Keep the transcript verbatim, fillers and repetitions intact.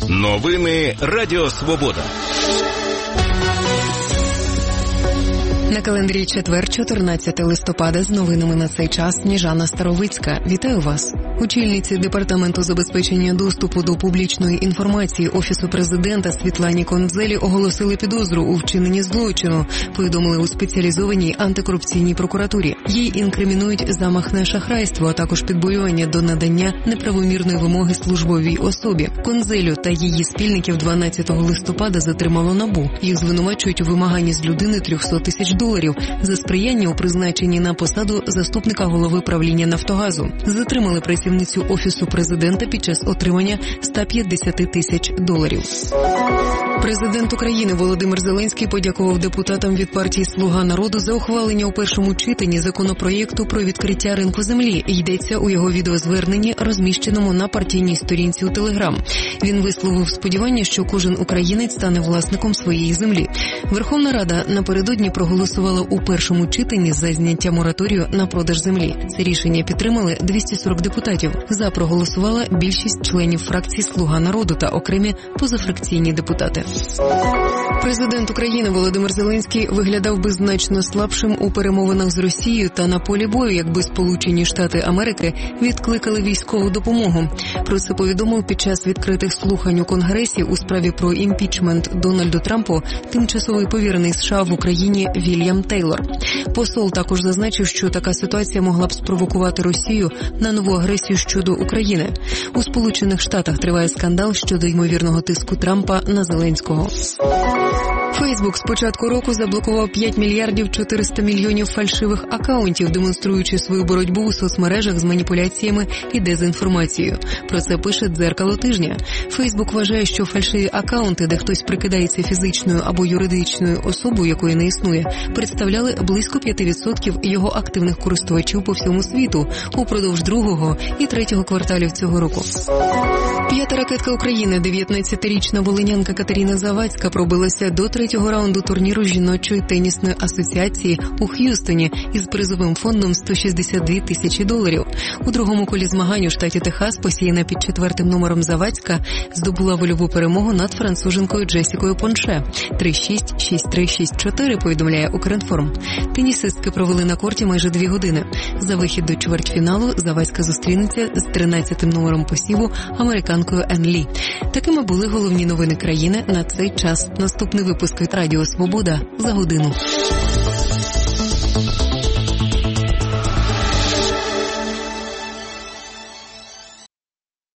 Новини Радіо Свобода. На календарі четвер, чотирнадцяте листопада, з новинами на цей час Сніжана Старовицька. Вітаю вас. Очільниці Департаменту забезпечення доступу до публічної інформації Офісу Президента Світлані Кондзелі оголосили підозру у вчиненні злочину, повідомили у спеціалізованій антикорупційній прокуратурі. Їй інкримінують замах на шахрайство, а також підбурювання до надання неправомірної вимоги службовій особі. Кондзелю та її спільників дванадцятого листопада затримало НАБУ. Їх звинувачують у вимаганні з людини триста тисяч доларів за сприяння у призначенні на посаду заступника голови правління «Нафтогазу». Затримали працівницю Офісу Президента під час отримання ста п'ятдесят тисяч доларів. Президент України Володимир Зеленський подякував депутатам від партії «Слуга народу» за ухвалення у першому читанні законопроєкту про відкриття ринку землі. Йдеться у його відеозверненні, розміщеному на партійній сторінці у Телеграм. Він висловив сподівання, що кожен українець стане власником своєї землі. Верховна Рада напередодні проголосувала у першому читанні за зняття мораторію на продаж землі. Це рішення підтримали двісті сорок депутатів. За проголосувала більшість членів фракції «Слуга народу» та окремі позафракційні депутати. Президент України Володимир Зеленський виглядав би значно слабшим у перемовинах з Росією та на полі бою, якби Сполучені Штати Америки відкликали військову допомогу. Про це повідомив під час відкритих слухань у Конгресі у справі про імпічмент Дональду Трампу тимчасовий повірений США в Україні Вільям Тейлор. Посол також зазначив, що така ситуація могла б спровокувати Росію на нову агресію щодо України. У Сполучених Штатах триває скандал щодо ймовірного тиску Трампа на Зеленського. Фейсбук з початку року заблокував п'ять мільярдів чотириста мільйонів фальшивих акаунтів, демонструючи свою боротьбу у соцмережах з маніпуляціями і дезінформацією. Про це пише «Дзеркало тижня». Фейсбук вважає, що фальшиві акаунти, де хтось прикидається фізичною або юридичною особою, якої не існує, представляли близько п'ять відсотків його активних користувачів по всьому світу упродовж другого і третього кварталів цього року. П'ята ракетка України, дев'ятнадцятирічна волинянка Катерина Завадська, пробилася до третього раунду турніру жіночої тенісної асоціації у Х'юстоні із призовим фондом сто шістдесят дві тисячі доларів. У другому колі змагань у штаті Техас посіяна під четвертим номером Завадська здобула вольову перемогу над француженкою Джесікою Понше. три шість, шість три, шість чотири, повідомляє Укрінформ. Тенісистки провели на корті майже дві години. За вихід до чвертьфіналу Завадська зустрінеться з тринадцятим номером посіву американкою Ен Лі. Такими були головні новини країни на цей час. Наступний випуск від Радіо Свобода за годину.